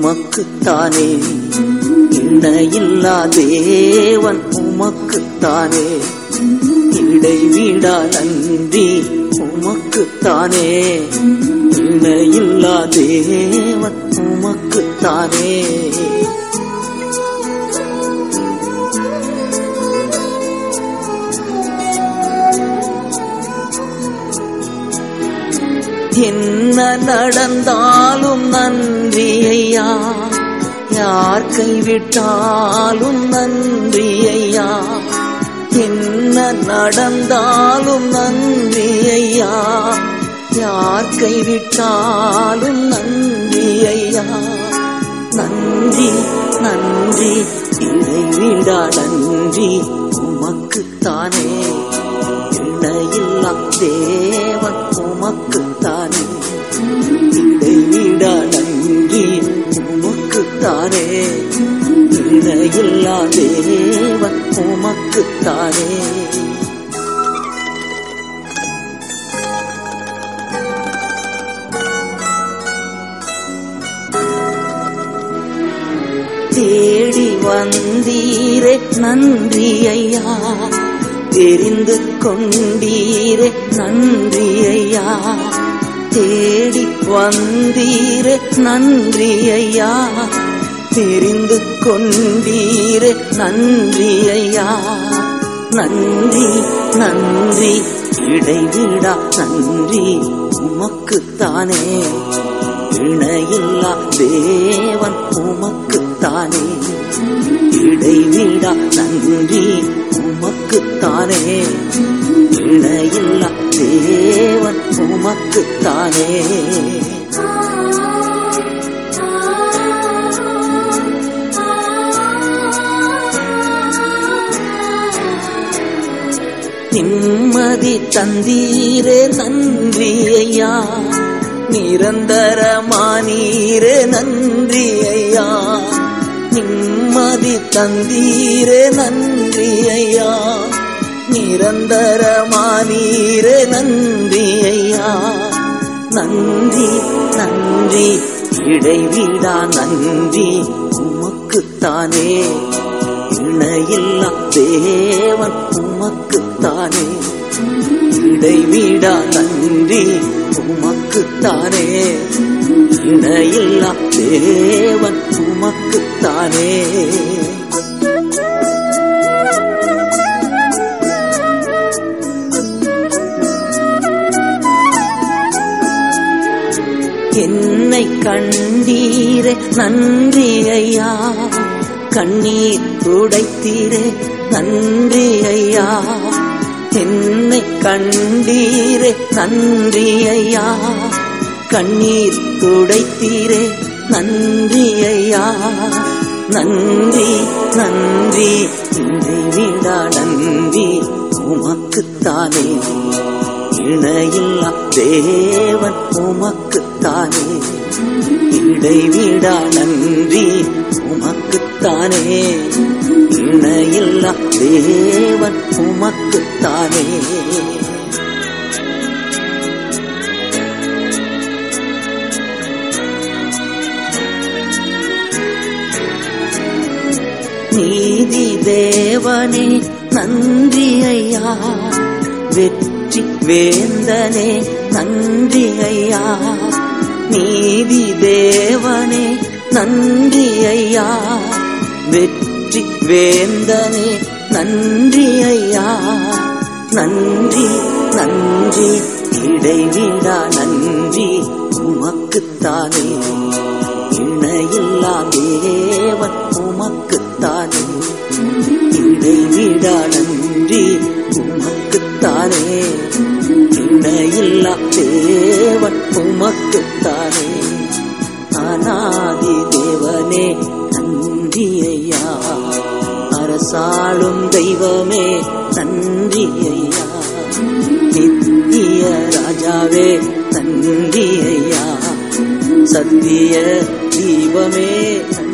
உமக்குத்தானே, இணையில்லா தேவன் உமக்குத்தானே, இடைவிடா நன்றி உமக்குத்தானே, இணையில்லா தேவன் உமக்குத்தானே. என்ன நடந்தாலும் நன்றி ஐயா, யார் கைவிட்டாலும் நன்றி ஐயா, என்ன நடந்தாலும் நன்றி ஐயா, யார் கைவிட்டாலும் நன்றி ஐயா. நன்றி நன்றி இடைவிடா நன்றி உமக்குத்தானே, இணையில்லா தேவன் உமக்குத்தானே, இடைவிடா நன்றி உமக்குத்தானே, இணையில்லா தேவன் உமக்குத்தானே. தேடி வந்தீரே நன்றி ஐயா, தெரிந்து கொண்டீரே நன்றி ஐயா, தேடி வந்தீரே நன்றி ஐயா, தெரிந்து கொண்டீரே நன்றி ஐயா. நன்றி நன்றி இடைவிடா நன்றி உமக்குத்தானே, இணையில்லா தேவன் உமக்குத்தானே, இடைவிடா நன்றி உமக்குத்தானே, இணையில்லா தேவன் உமக்குத்தானே. நிம்மதி தந்தீரே நன்றி ஐயா, நிரந்தரமானீரே நன்றி ஐயா, நிம்மதி தந்தீரே நன்றி ஐயா, நிரந்தரமானீரே நன்றி ஐயா. நன்றி நன்றி இடைவிடா நன்றி உமக்குத்தானே, இணையில்லா தேவன் உமக்குத்தானே, இடைவிடா நன்றி உமக்குத்தானே, இணையில்லா தேவன் உமக்குத்தானே. என்னை கண்டீரே நன்றி ஐயா, கண்ணீர் துடைத்தீரே நன்றி ஐயா, என்னை கண்டீரே நன்றி ஐயா, கண்ணீர் துடைத்தீரே நன்றி ஐயா. நன்றி நன்றி இடைவிடா நன்றி உமக்குத்தானே, இணையில்லா தேவன் உமக்குத்தானே, இடைவிடா நன்றி உமக்குத்தானே, இணையில்லா தேவன் உமக்குத்தானே. நீதி தேவனே நன்றி ஐயா, வெற்றி வேந்தனே நன்றி ஐயா, நீதி தேவனே நன்றி ஐயா, வெற்றி வேந்தனே நன்றி ஐயா. நன்றி நன்றி இடைவிடா நன்றி உமக்குத்தானே, இணையில்லா தேவன் உமக்குத்தானே, இடைவிடா நன்றி உமக்குத்தானே, இணையில்லா தேவன் உமக்குத்தானே. அநாதி தேவனே நன்றி ஐயா, அரசாளும் தெய்வமே நன்றி ஐயா, நித்திய ராஜாவே நன்றி ஐயா, சத்திய தீபமே